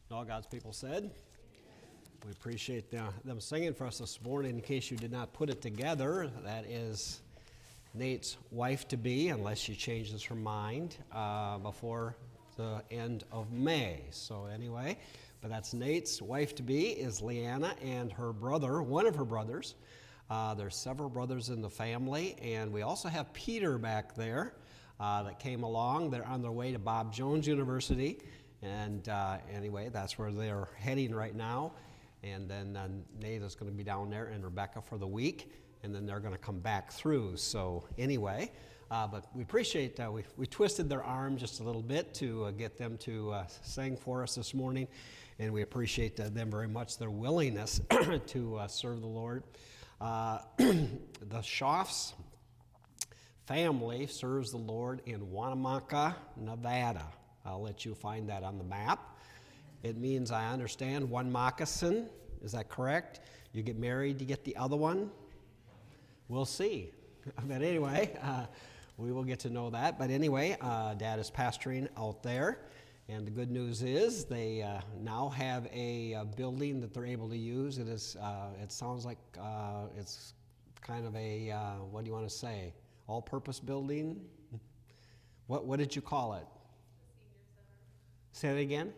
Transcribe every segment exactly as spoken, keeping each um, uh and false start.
All God's people said. We appreciate the, them singing for us this morning. In case you did not put it together, that is Nate's wife-to-be, unless she changes her mind uh, before the end of May. So anyway, but that's Nate's wife-to-be is Leanna and her brother, one of her brothers. Uh, there's several brothers in the family, and we also have Peter back there uh, that came along. They're on their way to Bob Jones University. And uh, anyway, that's where they're heading right now. And then uh, Nate is going to be down there and Rebecca for the week. And then they're going to come back through. So anyway, uh, but we appreciate, uh, we, we twisted their arm just a little bit to uh, get them to uh, sing for us this morning. And we appreciate uh, them very much, their willingness to uh, serve the Lord. Uh, the Schaffs family serves the Lord in Wanamaca, Nevada. I'll let you find that on the map. It means, I understand, one moccasin. Is that correct? You get married, you get the other one? We'll see. But anyway, uh, we will get to know that. But anyway, uh, Dad is pastoring out there. And the good news is they uh, now have a, a building that they're able to use. It is. Uh, it sounds like uh, it's kind of a, uh, what do you want to say, all-purpose building? What, what did you call it? Say it again?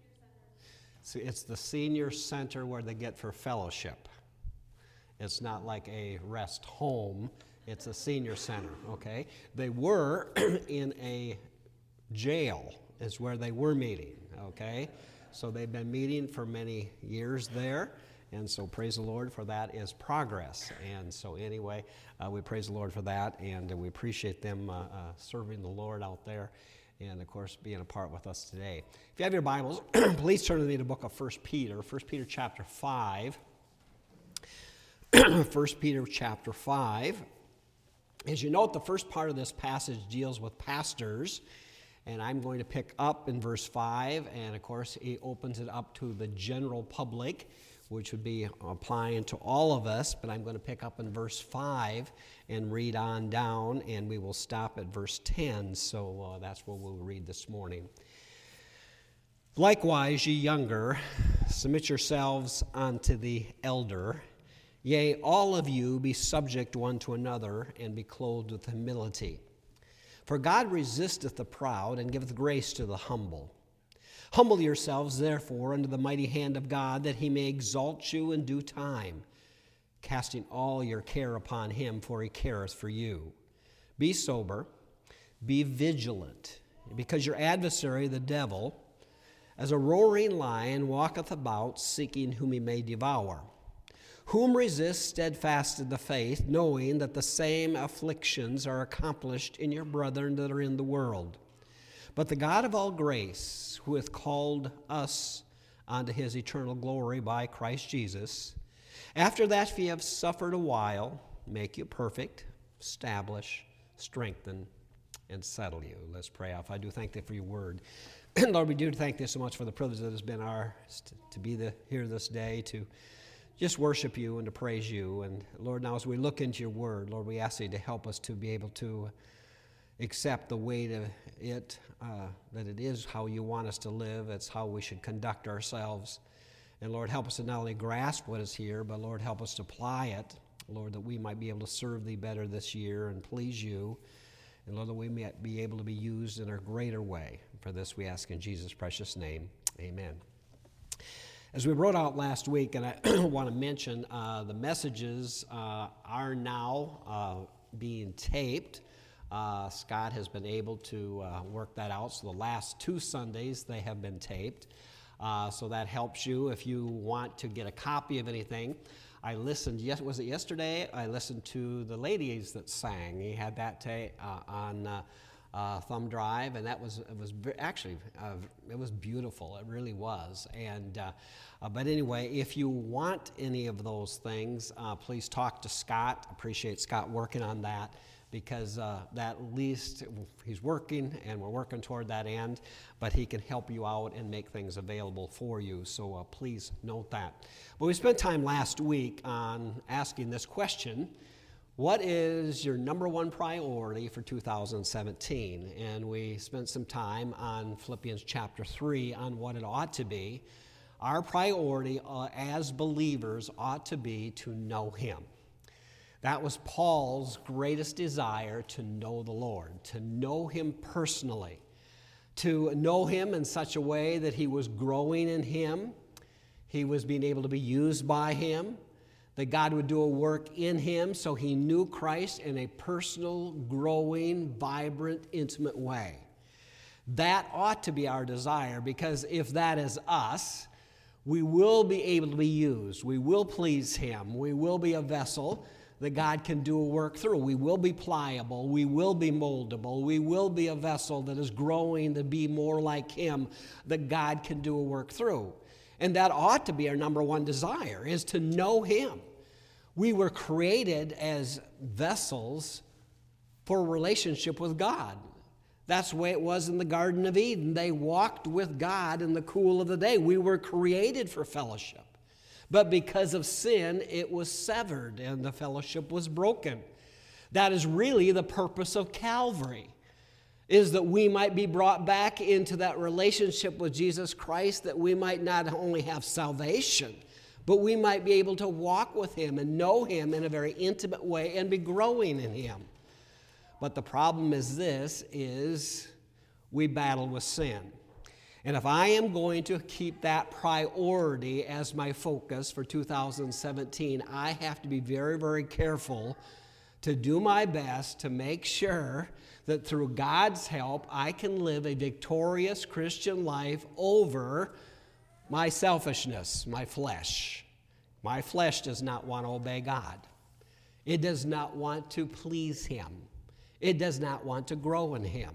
So it's the senior center where they get for fellowship. It's not like a rest home. It's a senior center, okay? They were in a jail is where they were meeting, okay? So they've been meeting for many years there, and so praise the Lord for that is progress. And so anyway, uh, we praise the Lord for that, and uh, we appreciate them uh, uh, serving the Lord out there. And, of course, being a part with us today. If you have your Bibles, please turn with me to the book of First Peter, First Peter chapter five. First Peter chapter five. As you note, the first part of this passage deals with pastors, and I'm going to pick up in verse five, and, of course, he opens it up to the general public, which would be applying to all of us, but I'm going to pick up in verse five and read on down, and we will stop at verse ten, so uh, that's what we'll read this morning. Likewise, ye younger, submit yourselves unto the elder. Yea, all of you be subject one to another, and be clothed with humility. For God resisteth the proud, and giveth grace to the humble. Humble yourselves, therefore, under the mighty hand of God, that he may exalt you in due time, casting all your care upon him, for he careth for you. Be sober, be vigilant, because your adversary, the devil, as a roaring lion, walketh about, seeking whom he may devour. Whom resist steadfast in the faith, knowing that the same afflictions are accomplished in your brethren that are in the world. But the God of all grace, who hath called us unto his eternal glory by Christ Jesus, after that ye have suffered a while, make you perfect, establish, strengthen, and settle you. Let's pray. If I do thank thee for your word. Lord, we do thank thee so much for the privilege that has been ours to be the, here this day, to just worship you and to praise you. And Lord, now as we look into your word, Lord, we ask thee to help us to be able to accept the weight of it, uh, that it is how you want us to live. It's how we should conduct ourselves. And Lord, help us to not only grasp what is here, but Lord, help us to apply it, Lord, that we might be able to serve thee better this year and please you. And Lord, that we may be able to be used in a greater way. For this we ask in Jesus' precious name, amen. As we wrote out last week, and I want to mention, uh, the messages uh, are now uh, being taped. Uh, Scott has been able to uh, work that out. So the last two Sundays, they have been taped. Uh, so that helps you if you want to get a copy of anything. I listened, yes, was it yesterday? I listened to the ladies that sang. He had that ta- uh, on uh, uh, thumb drive, and that was, it was actually, uh, it was beautiful. It really was. And uh, uh, but anyway, if you want any of those things, uh, please talk to Scott. Appreciate Scott working on that. Because uh, that at least he's working, and we're working toward that end, but he can help you out and make things available for you. So uh, please note that. But we spent time last week on asking this question: What is your number one priority for two thousand seventeen? And we spent some time on Philippians chapter three on what it ought to be. Our priority uh, as believers ought to be to know Him. That was Paul's greatest desire, to know the Lord, to know Him personally, to know Him in such a way that he was growing in Him, he was being able to be used by Him, that God would do a work in him so he knew Christ in a personal, growing, vibrant, intimate way. That ought to be our desire, because if that is us, we will be able to be used. We will please Him. We will be a vessel that God can do a work through. We will be pliable. We will be moldable. We will be a vessel that is growing to be more like Him, that God can do a work through. And that ought to be our number one desire, is to know Him. We were created as vessels for a relationship with God. That's the way it was in the Garden of Eden. They walked with God in the cool of the day. We were created for fellowship. But because of sin, it was severed and the fellowship was broken. That is really the purpose of Calvary, is that we might be brought back into that relationship with Jesus Christ, that we might not only have salvation, but we might be able to walk with Him and know Him in a very intimate way and be growing in Him. But the problem is this, is we battle with sin. And if I am going to keep that priority as my focus for two thousand seventeen, I have to be very, very careful to do my best to make sure that through God's help, I can live a victorious Christian life over my selfishness, my flesh. My flesh does not want to obey God. It does not want to please Him. It does not want to grow in Him.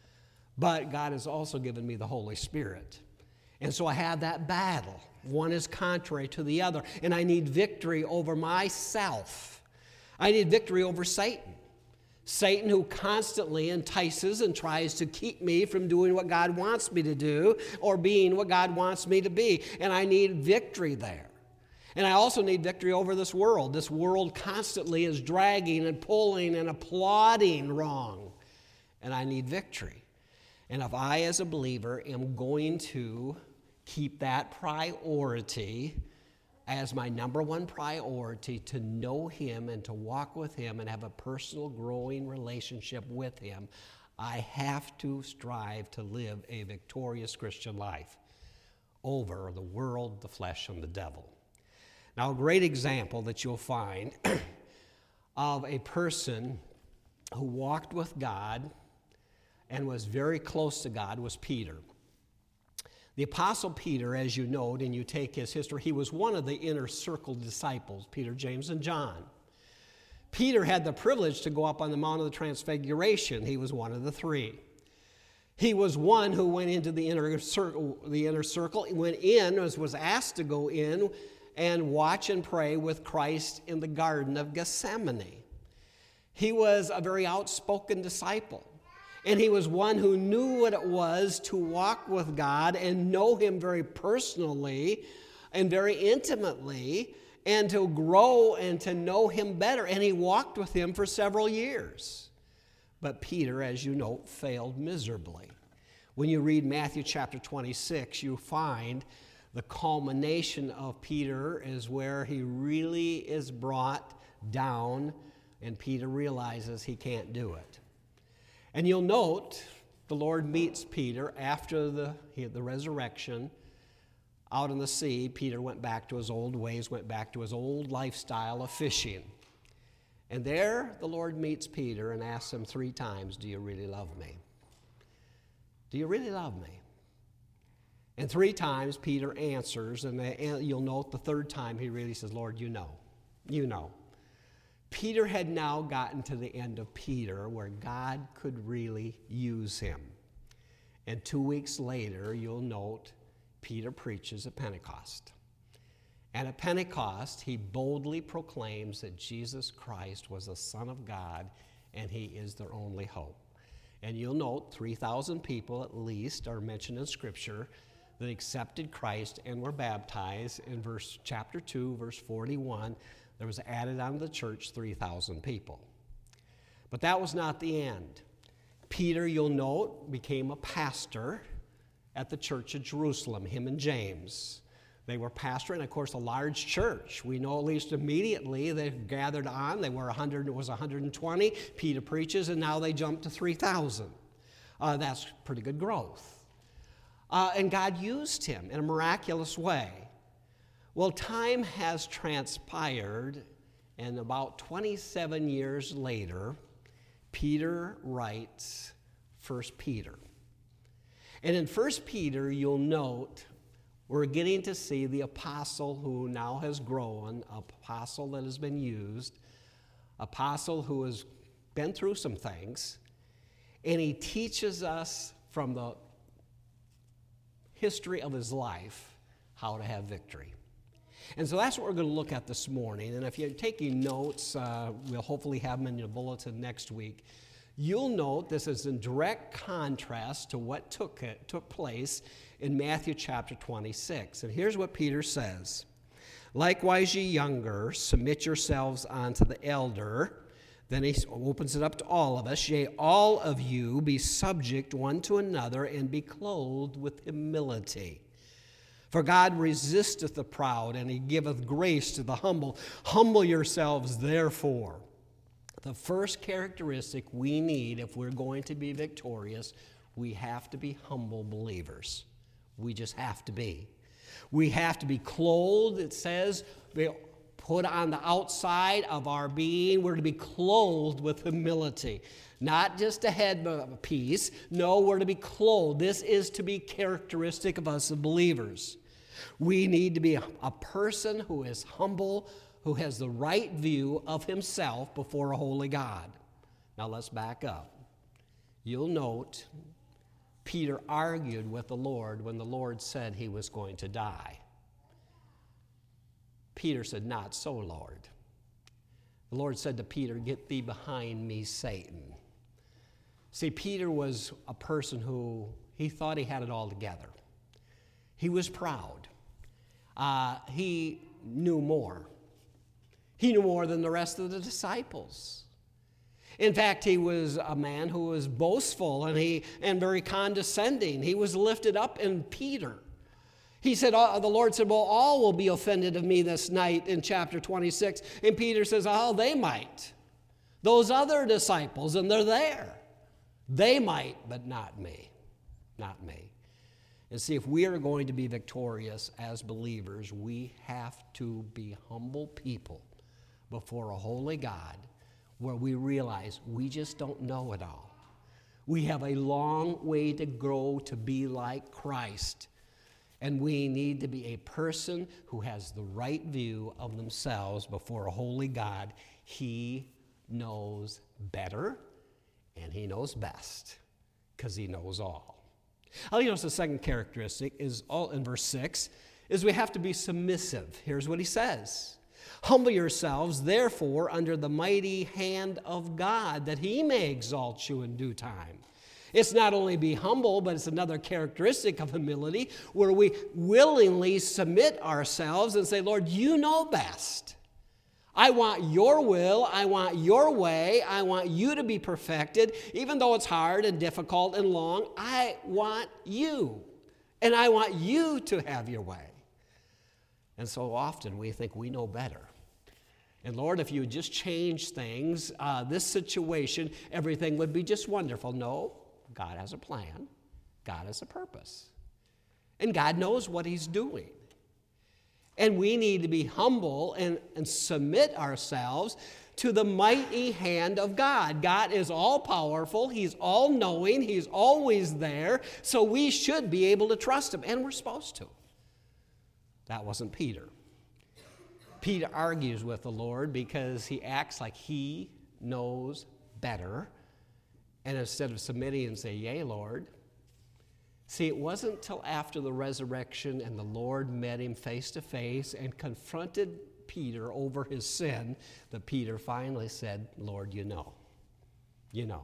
But God has also given me the Holy Spirit. And so I have that battle. One is contrary to the other. And I need victory over myself. I need victory over Satan. Satan, who constantly entices and tries to keep me from doing what God wants me to do or being what God wants me to be. And I need victory there. And I also need victory over this world. This world constantly is dragging and pulling and applauding wrong. And I need victory. And if I, as a believer, am going to keep that priority as my number one priority, to know Him and to walk with Him and have a personal, growing relationship with Him, I have to strive to live a victorious Christian life over the world, the flesh, and the devil. Now, a great example that you'll find of a person who walked with God and was very close to God was Peter. The Apostle Peter, as you note, and you take his history, he was one of the inner circle disciples, Peter, James, and John. Peter had the privilege to go up on the Mount of the Transfiguration. He was one of the three. He was one who went into the inner circle, the inner circle, went in, was, was asked to go in and watch and pray with Christ in the Garden of Gethsemane. He was a very outspoken disciple. And he was one who knew what it was to walk with God and know Him very personally and very intimately, and to grow and to know Him better. And he walked with Him for several years. But Peter, as you know, failed miserably. When you read Matthew chapter twenty-six, you find the culmination of Peter is where he really is brought down, and Peter realizes he can't do it. And you'll note the Lord meets Peter after the, the resurrection out in the sea. Peter went back to his old ways, went back to his old lifestyle of fishing. And there the Lord meets Peter and asks him three times, do you really love me? Do you really love me? And three times Peter answers, and you'll note the third time he really says, Lord, you know, you know. Peter had now gotten to the end of Peter where God could really use him. And two weeks later, you'll note, Peter preaches at Pentecost. And at Pentecost, he boldly proclaims that Jesus Christ was the Son of God and He is their only hope. And you'll note three thousand people at least are mentioned in Scripture that accepted Christ and were baptized in verse chapter two, verse forty-one. There was added onto the church three thousand people. But that was not the end. Peter, you'll note, became a pastor at the church of Jerusalem, him and James. They were pastoring, of course, a large church. We know at least immediately they gathered on. They were one hundred, it was one hundred twenty. Peter preaches, and now they jumped to three thousand. Uh, that's pretty good growth. Uh, and God used him in a miraculous way. Well, time has transpired, and about twenty-seven years later, Peter writes First Peter. And in First Peter, you'll note, we're getting to see the apostle who now has grown, apostle that has been used, apostle who has been through some things, and he teaches us from the history of his life how to have victory. And so that's what we're going to look at this morning. And if you're taking notes, uh, we'll hopefully have them in your bulletin next week. You'll note this is in direct contrast to what took, it, took place in Matthew chapter twenty-six. And here's what Peter says. Likewise, ye younger, submit yourselves unto the elder. Then he opens it up to all of us. Yea, all of you be subject one to another, and be clothed with humility. For God resisteth the proud, and he giveth grace to the humble. Humble yourselves, therefore. The first characteristic we need if we're going to be victorious, we have to be humble believers. We just have to be. We have to be clothed, it says, put on the outside of our being. We're to be clothed with humility. Not just a headpiece. No, we're to be clothed. This is to be characteristic of us as believers. We need to be a, a person who is humble, who has the right view of himself before a holy God. Now let's back up. You'll note Peter argued with the Lord when the Lord said he was going to die. Peter said, "Not so, Lord." The Lord said to Peter, "Get thee behind me, Satan." See, Peter was a person who, he thought he had it all together. He was proud. Uh, he knew more. He knew more than the rest of the disciples. In fact, he was a man who was boastful and, he, and very condescending. He was lifted up in Peter. He said, oh, the Lord said, well, all will be offended of me this night in chapter twenty-six. And Peter says, oh, they might. Those other disciples, and they're there. They might, but not me. Not me. And see, if we are going to be victorious as believers, we have to be humble people before a holy God, where we realize we just don't know it all. We have a long way to grow to be like Christ. And we need to be a person who has the right view of themselves before a holy God. He knows better, and he knows best, because he knows all. I'll notice the second characteristic is all in verse six, is we have to be submissive. Here's what he says. Humble yourselves, therefore, under the mighty hand of God, that he may exalt you in due time. It's not only be humble, but it's another characteristic of humility where we willingly submit ourselves and say, Lord, you know best. I want your will. I want your way. I want you to be perfected. Even though it's hard and difficult and long, I want you. And I want you to have your way. And so often we think we know better. And Lord, if you would just change things, uh, this situation, everything would be just wonderful. No, God has a plan. God has a purpose. And God knows what he's doing. And we need to be humble and, and submit ourselves to the mighty hand of God. God is all-powerful. He's all-knowing. He's always there. So we should be able to trust him, and we're supposed to. That wasn't Peter. Peter argues with the Lord because he acts like he knows better. And instead of submitting and say, yea, Lord. See, it wasn't until after the resurrection and the Lord met him face to face and confronted Peter over his sin that Peter finally said, Lord, you know. You know.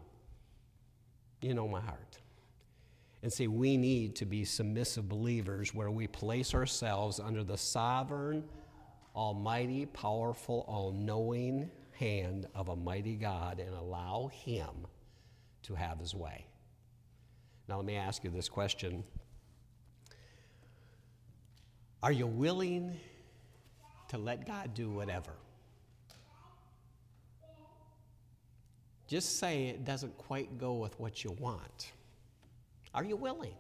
You know my heart. And see, we need to be submissive believers where we place ourselves under the sovereign almighty, powerful, all-knowing hand of a mighty God and allow him to have his way. Now let me ask you this question. Are you willing to let God do whatever? Just say it doesn't quite go with what you want. Are you willing?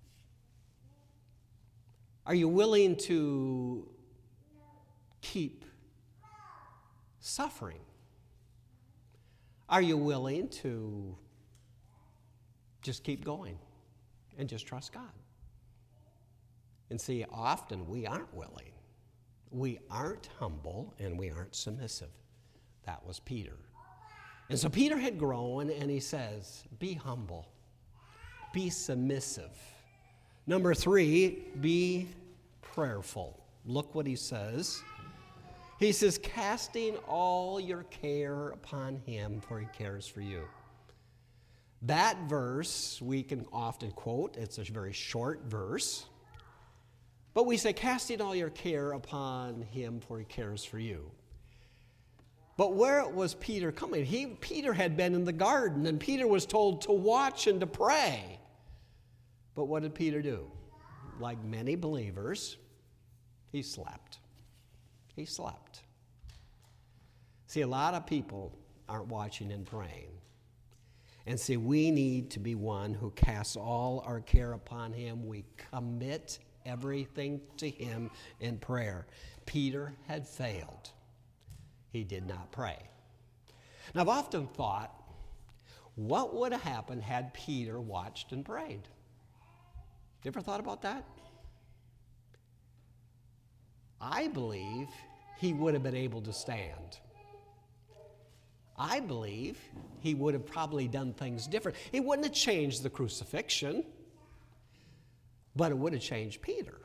Are you willing to keep suffering? Are you willing to just keep going and just trust God? And see, often we aren't willing. We aren't humble and we aren't submissive. That was Peter. And so Peter had grown, and he says, be humble, be submissive. Number three, be prayerful. Look what he says. He says, casting all your care upon him, for he cares for you. That verse we can often quote. It's a very short verse. But we say, casting all your care upon him, for he cares for you. But where was Peter coming? He, Peter had been in the garden, and Peter was told to watch and to pray. But what did Peter do? Like many believers, he slept. He slept. See, a lot of people aren't watching and praying. And see, we need to be one who casts all our care upon him. We commit everything to him in prayer. Peter had failed. He did not pray. Now, I've often thought, what would have happened had Peter watched and prayed? You ever thought about that? I believe he would have been able to stand. I believe he would have probably done things different. It wouldn't have changed the crucifixion, but it would have changed Peter.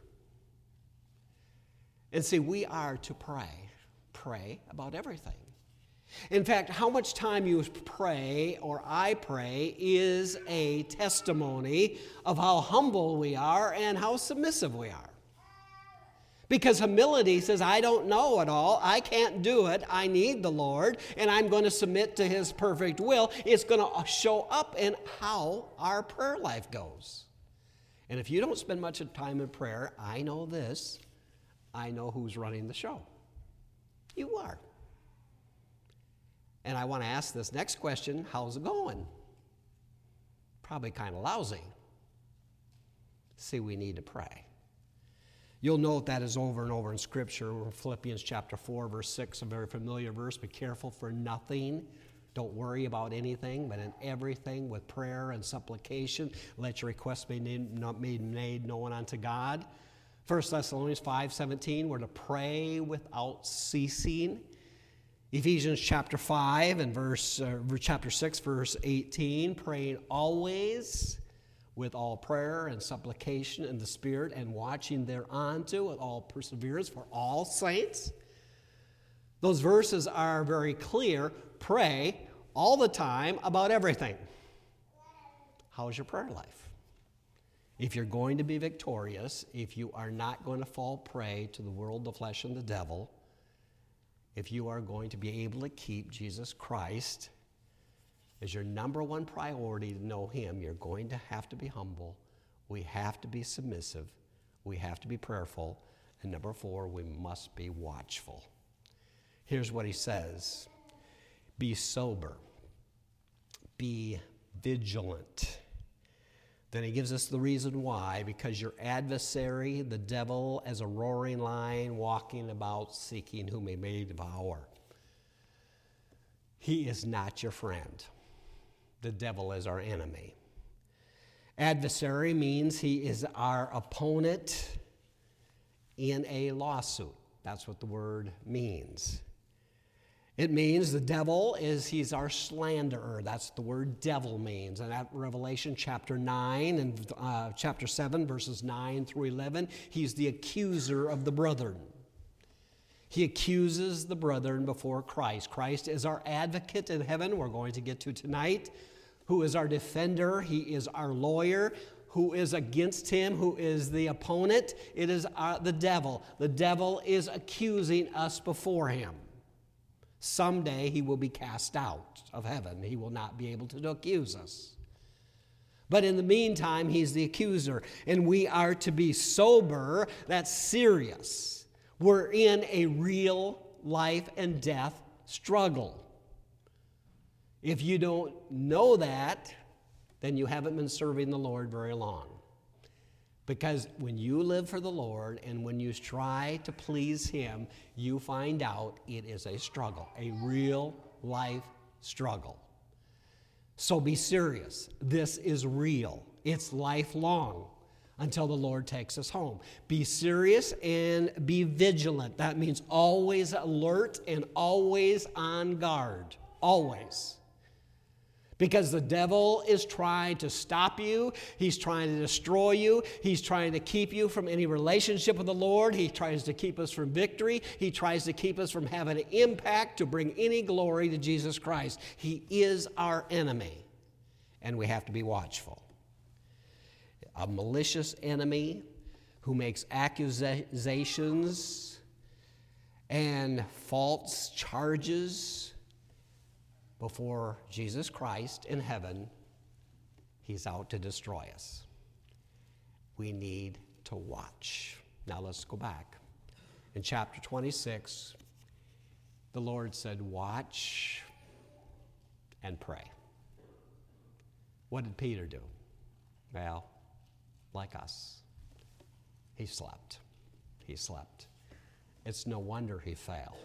And see, we are to pray. Pray about everything. In fact, how much time you pray or I pray is a testimony of how humble we are and how submissive we are. Because humility says, I don't know it all. I can't do it. I need the Lord, and I'm going to submit to his perfect will. It's going to show up in how our prayer life goes. And if you don't spend much time in prayer, I know this. I know who's running the show. You are. And I want to ask this next question, how's it going? Probably kind of lousy. See, we need to pray. You'll note that is over and over in Scripture. Philippians chapter four, verse six, a very familiar verse. Be careful for nothing. Don't worry about anything, but in everything with prayer and supplication, let your requests be not made, made known unto God. First Thessalonians five seventeen, we're to pray without ceasing. Ephesians chapter five and verse uh, chapter six, verse eighteen, praying always with all prayer and supplication in the Spirit, and watching thereunto with all perseverance for all saints. Those verses are very clear. Pray all the time about everything. How's your prayer life? If you're going to be victorious, if you are not going to fall prey to the world, the flesh, and the devil, if you are going to be able to keep Jesus Christ as your number one priority to know him, you're going to have to be humble. We have to be submissive. We have to be prayerful. And number four, we must be watchful. Here's what he says. Be sober. Be vigilant. Then he gives us the reason why, because your adversary, the devil, as a roaring lion, walking about seeking whom he may devour. He is not your friend. The devil is our enemy. Adversary means he is our opponent in a lawsuit. That's what the word means. It means the devil is, he's our slanderer. That's what the word devil means. And at Revelation chapter nine and uh, chapter seven, verses nine through eleven, he's the accuser of the brethren. He accuses the brethren before Christ. Christ is our advocate in heaven, we're going to get to tonight, who is our defender. He is our lawyer, who is against him, who is the opponent. It is uh, the devil. The devil is accusing us before him. Someday he will be cast out of heaven. He will not be able to accuse us. But in the meantime, he's the accuser, and we are to be sober. That's serious. We're in a real life and death struggle. If you don't know that, then you haven't been serving the Lord very long. Because when you live for the Lord and when you try to please him, you find out it is a struggle, a real life struggle. So be serious. This is real. It's lifelong until the Lord takes us home. Be serious and be vigilant. That means always alert and always on guard. Always. Because the devil is trying to stop you. He's trying to destroy you. He's trying to keep you from any relationship with the Lord. He tries to keep us from victory. He tries to keep us from having an impact to bring any glory to Jesus Christ. He is our enemy, and we have to be watchful. A malicious enemy who makes accusations and false charges before Jesus Christ in heaven. He's out to destroy us. We need to watch. Now let's go back. In chapter twenty-six, the Lord said, watch and pray. What did Peter do? Well, like us, he slept. He slept. It's no wonder he fell.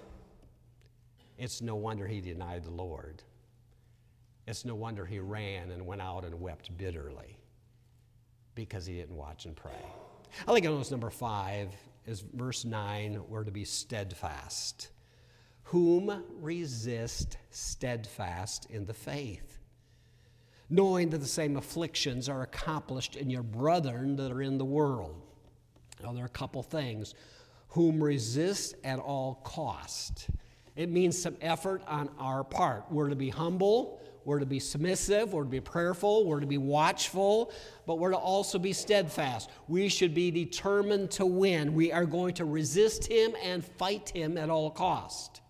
It's no wonder he denied the Lord. It's no wonder he ran and went out and wept bitterly because he didn't watch and pray. I think notice number five is verse nine, we're to be steadfast. Whom resist steadfast in the faith, knowing that the same afflictions are accomplished in your brethren that are in the world. Now, there are a couple things. Whom resist at all cost. It means some effort on our part. We're to be humble, we're to be submissive, we're to be prayerful, we're to be watchful, but we're to also be steadfast. We should be determined to win. We are going to resist him and fight him at all cost.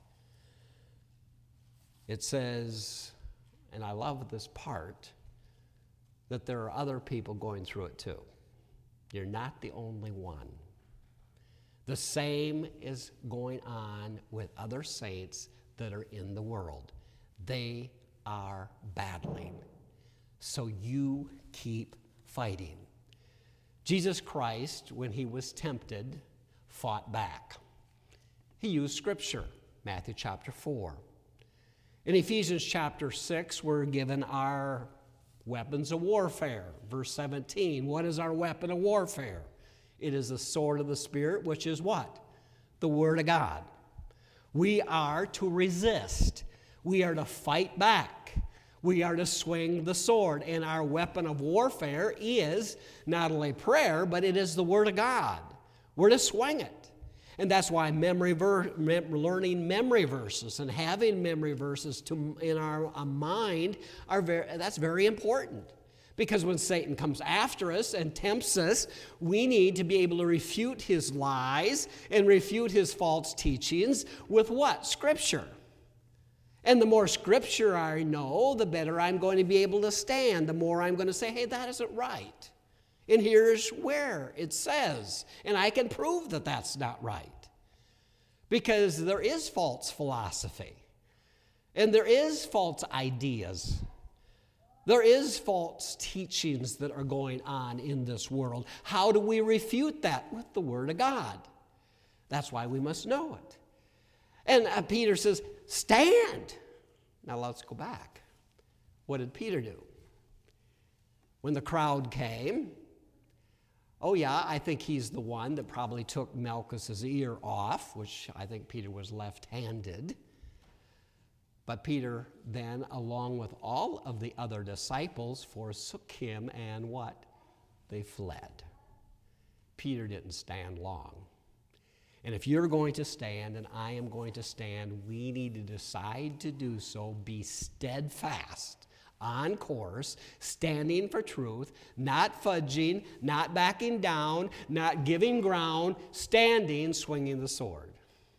It says, and I love this part, that there are other people going through it too. You're not the only one. The same is going on with other saints that are in the world. They are battling. So you keep fighting. Jesus Christ, when he was tempted, fought back. He used Scripture, Matthew chapter four. In Ephesians chapter six, we're given our weapons of warfare. Verse seventeen, what is our weapon of warfare? It is the sword of the Spirit, which is what? The Word of God. We are to resist. We are to fight back. We are to swing the sword. And our weapon of warfare is not only prayer, but it is the Word of God. We're to swing it. And that's why memory ver- mem- learning memory verses and having memory verses to, in our, our mind, are very, that's very important. Because when Satan comes after us and tempts us, we need to be able to refute his lies and refute his false teachings with what? Scripture. And the more Scripture I know, the better I'm going to be able to stand. The more I'm going to say, hey, that isn't right. And here's where it says. And I can prove that that's not right. Because there is false philosophy. And there is false ideas. There is false teachings that are going on in this world. How do we refute that? With the Word of God. That's why we must know it. And uh, Peter says, stand. Now let's go back. What did Peter do? When the crowd came, oh yeah, I think he's the one that probably took Malchus's ear off, which I think Peter was left-handed. But Peter then, along with all of the other disciples, forsook him, and what? They fled. Peter didn't stand long. And if you're going to stand and I am going to stand, we need to decide to do so, be steadfast, on course, standing for truth, not fudging, not backing down, not giving ground, standing, swinging the sword.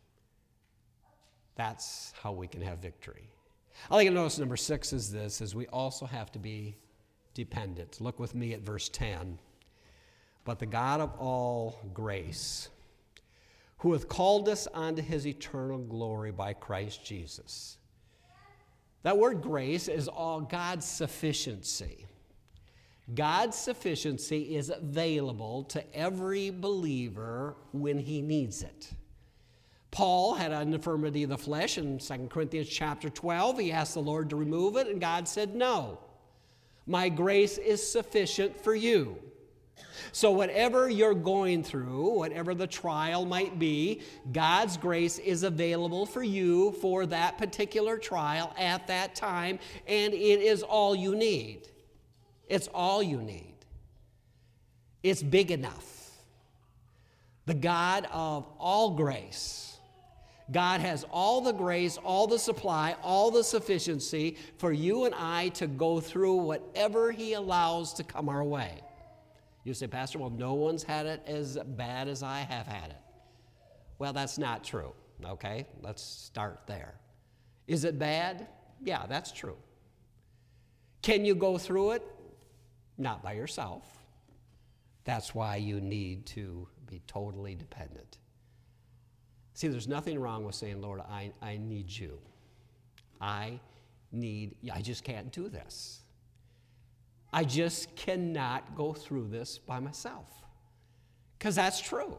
That's how we can have victory. I think notice number six is this, is we also have to be dependent. Look with me at verse ten. But the God of all grace, who hath called us unto his eternal glory by Christ Jesus. That word grace is all God's sufficiency. God's sufficiency is available to every believer when he needs it. Paul had an infirmity of the flesh in Second Corinthians chapter twelve. He asked the Lord to remove it, and God said, no. My grace is sufficient for you. So whatever you're going through, whatever the trial might be, God's grace is available for you for that particular trial at that time, and it is all you need. It's all you need. It's big enough. The God of all grace, God has all the grace, all the supply, all the sufficiency for you and I to go through whatever he allows to come our way. You say, Pastor, well, no one's had it as bad as I have had it. Well, that's not true, okay? Let's start there. Is it bad? Yeah, that's true. Can you go through it? Not by yourself. That's why you need to be totally dependent. See, there's nothing wrong with saying, Lord, I, I need you. I need, I just can't do this. I just cannot go through this by myself. Because that's true.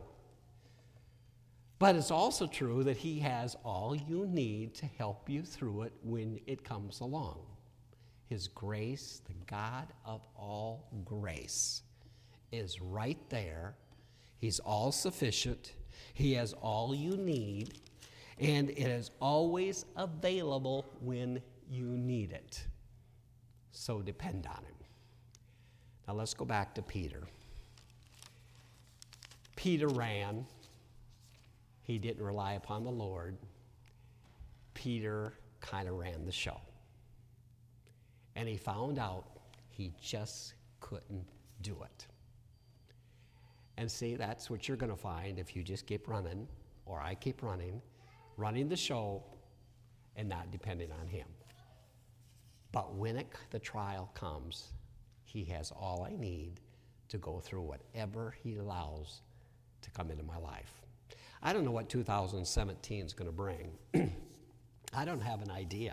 But it's also true that he has all you need to help you through it when it comes along. His grace, the God of all grace, is right there. He's all sufficient. He has all you need. And it is always available when you need it. So depend on him. Now let's go back to Peter. Peter ran. He didn't rely upon the Lord. Peter kind of ran the show. And he found out he just couldn't do it. And see, that's what you're going to find if you just keep running, or I keep running, running the show and not depending on him. But when it, the trial comes, he has all I need to go through whatever he allows to come into my life. I don't know what two thousand seventeen is going to bring. I don't have an idea.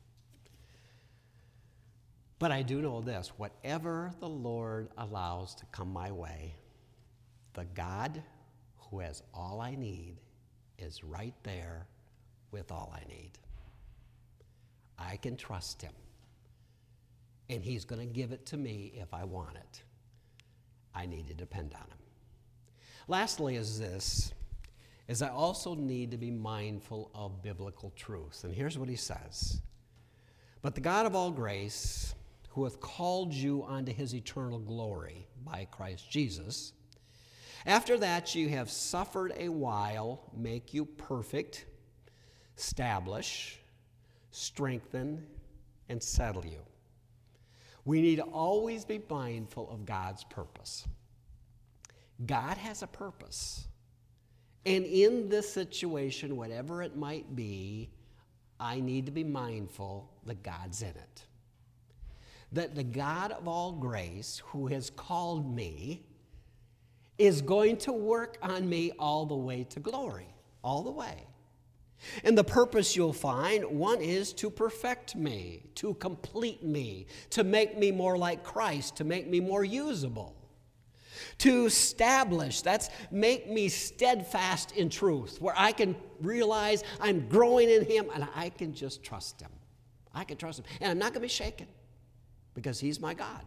But I do know this, whatever the Lord allows to come my way, the God who has all I need is right there with all I need. I can trust him. And he's going to give it to me if I want it. I need to depend on him. Lastly is this, is I also need to be mindful of biblical truth. And here's what he says. But the God of all grace, who hath called you unto his eternal glory by Christ Jesus, after that you have suffered a while, make you perfect, establish, strengthen, and settle you. We need to always be mindful of God's purpose. God has a purpose. And in this situation, whatever it might be, I need to be mindful that God's in it. That the God of all grace, who has called me, is going to work on me all the way to glory, all the way. And the purpose you'll find, one is to perfect me, to complete me, to make me more like Christ, to make me more usable. To establish, that's make me steadfast in truth, where I can realize I'm growing in him and I can just trust him. I can trust him. And I'm not going to be shaken because he's my God.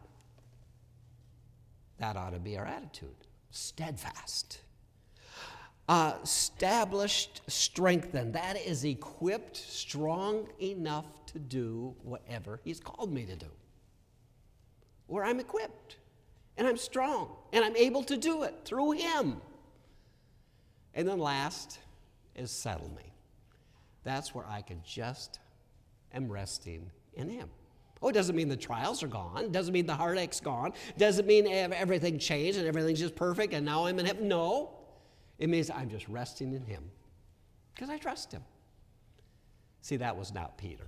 That ought to be our attitude. Steadfast. Uh, established, strengthened. That is equipped, strong enough to do whatever he's called me to do. Where I'm equipped, and I'm strong, and I'm able to do it through him. And then last is settle me. That's where I can just am resting in him. Oh, it doesn't mean the trials are gone. It doesn't mean the heartache's gone. It doesn't mean everything changed and everything's just perfect and now I'm in heaven. No. It means I'm just resting in him because I trust him. See, that was not Peter.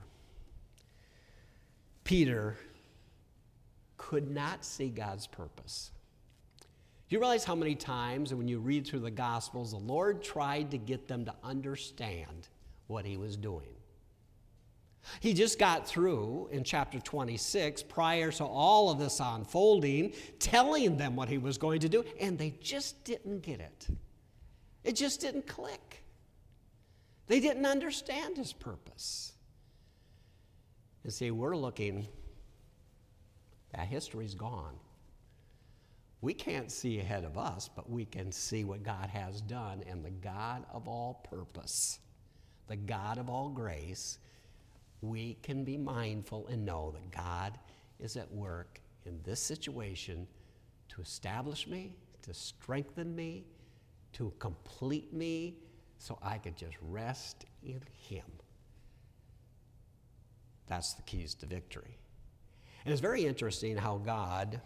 Peter could not see God's purpose. Do you realize how many times when you read through the Gospels, the Lord tried to get them to understand what he was doing? He just got through in chapter twenty-six, prior to all of this unfolding, telling them what he was going to do, and they just didn't get it. It just didn't click. They didn't understand his purpose. And see, we're looking, that history's gone. We can't see ahead of us, but we can see what God has done, and the God of all purpose, the God of all grace, we can be mindful and know that God is at work in this situation to establish me, to strengthen me, to complete me, so I could just rest in him. That's the keys to victory. And it's very interesting how God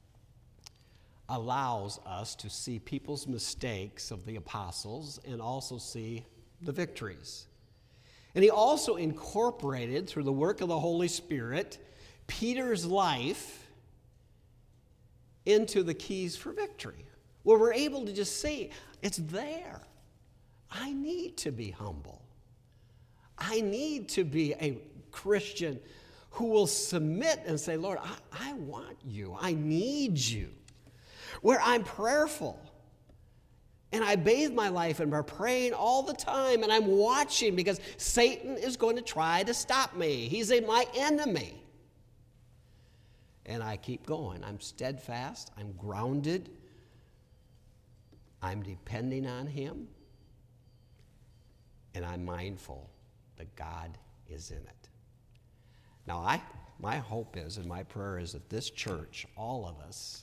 allows us to see people's mistakes of the apostles and also see the victories. And he also incorporated, through the work of the Holy Spirit, Peter's life into the keys for victory, where we're able to just see, it's there. I need to be humble. I need to be a Christian who will submit and say, Lord, I, I want you. I need you. Where I'm prayerful. And I bathe my life and I'm praying all the time, and I'm watching because Satan is going to try to stop me. He's a, my enemy. And I keep going. I'm steadfast. I'm grounded. I'm depending on him. And I'm mindful that God is in it. Now, I, my hope is and my prayer is that this church, all of us,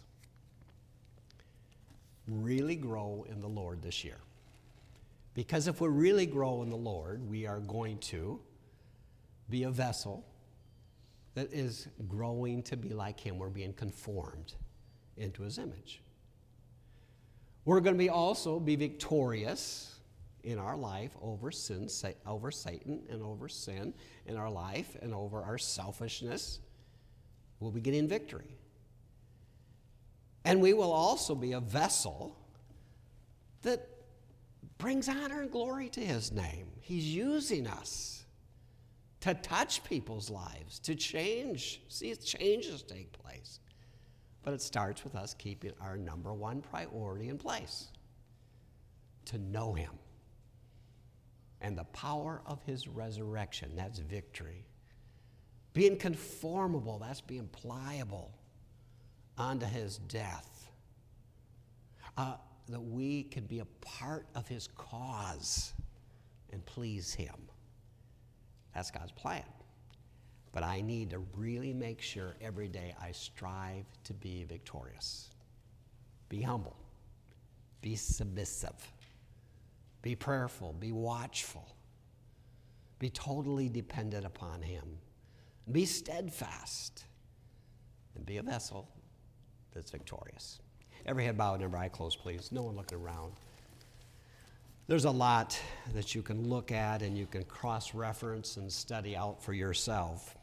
really grow in the Lord this year. Because if we really grow in the Lord, we are going to be a vessel that is growing to be like him. We're being conformed into his image. We're going to be also be victorious in our life over sin, over Satan and over sin in our life and over our selfishness. We'll be getting victory. And we will also be a vessel that brings honor and glory to his name. He's using us to touch people's lives, to change, see changes take place. But it starts with us keeping our number one priority in place, to know him. And the power of his resurrection, that's victory. Being conformable, that's being pliable unto his death. Uh, that we can be a part of his cause and please him. That's God's plan. But I need to really make sure every day I strive to be victorious. Be humble. Be submissive. Be prayerful. Be watchful. Be totally dependent upon him. Be steadfast. And be a vessel that's victorious. Every head bowed and every eye closed, please. No one looking around. There's a lot that you can look at and you can cross-reference and study out for yourself.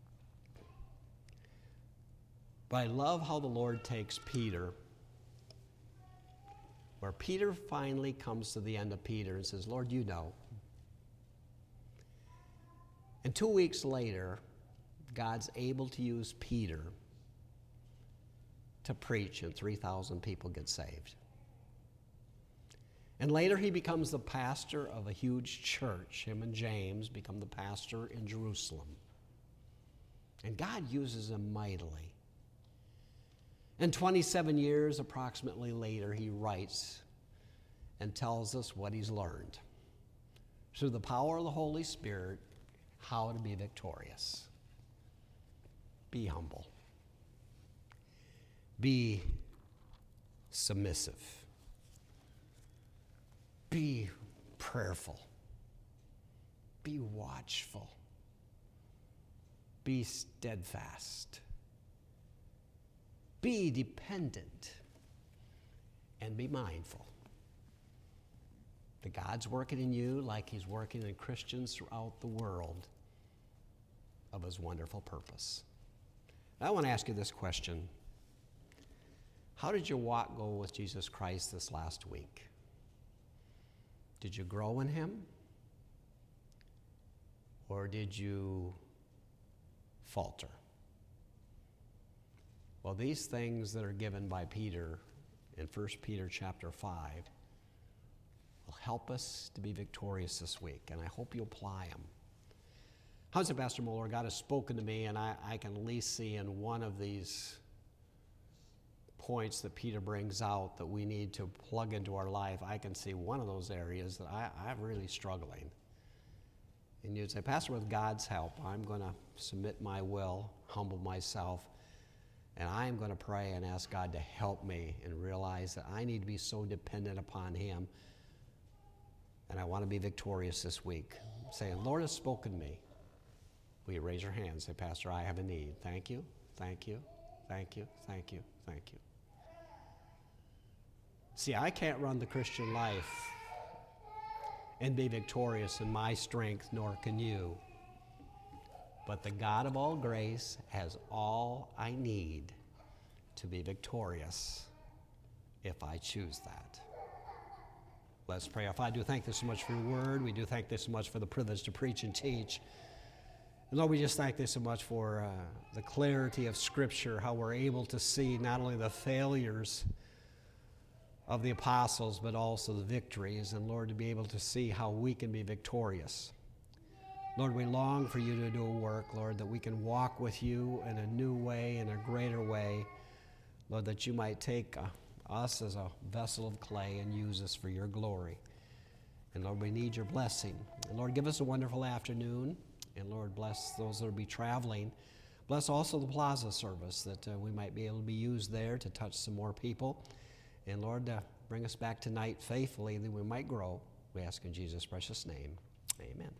But I love how the Lord takes Peter, where Peter finally comes to the end of Peter and says, Lord, you know. And two weeks later, God's able to use Peter to preach, and three thousand people get saved. And later he becomes the pastor of a huge church. Him and James become the pastor in Jerusalem. And God uses him mightily. And twenty-seven years approximately later, he writes and tells us what he's learned through the power of the Holy Spirit, how to be victorious. Be humble. Be submissive. Be prayerful. Be watchful. Be steadfast. Be dependent. And be mindful that God's working in you like he's working in Christians throughout the world of his wonderful purpose. I want to ask you this question. How did your walk go with Jesus Christ this last week? Did you grow in him? Or did you falter? Well, these things that are given by Peter in First Peter chapter five will help us to be victorious this week, and I hope you apply them. How's it, Pastor Moeller? God has spoken to me, and I, I can at least see in one of these points that Peter brings out that we need to plug into our life. I can see one of those areas that I, I'm really struggling. And you'd say, Pastor, with God's help, I'm going to submit my will, humble myself, and I'm going to pray and ask God to help me and realize that I need to be so dependent upon him, and I want to be victorious this week. Saying, Lord has spoken to me. Will you raise your hand and say, Pastor, I have a need. Thank you, thank you, thank you, thank you, thank you. See, I can't run the Christian life and be victorious in my strength, nor can you. But the God of all grace has all I need to be victorious if I choose that. Let's pray. Our Father, I do thank you so much for your word. We do thank you so much for the privilege to preach and teach. And Lord, we just thank you so much for uh, the clarity of Scripture, how we're able to see not only the failures of the apostles, but also the victories, and Lord, to be able to see how we can be victorious. Lord, we long for you to do a work, Lord, that we can walk with you in a new way, in a greater way, Lord, that you might take uh, us as a vessel of clay and use us for your glory. And Lord, we need your blessing. And Lord, give us a wonderful afternoon, and Lord, bless those that will be traveling. Bless also the plaza service, that uh, we might be able to be used there to touch some more people. And Lord, uh, bring us back tonight faithfully that we might grow. We ask in Jesus' precious name. Amen.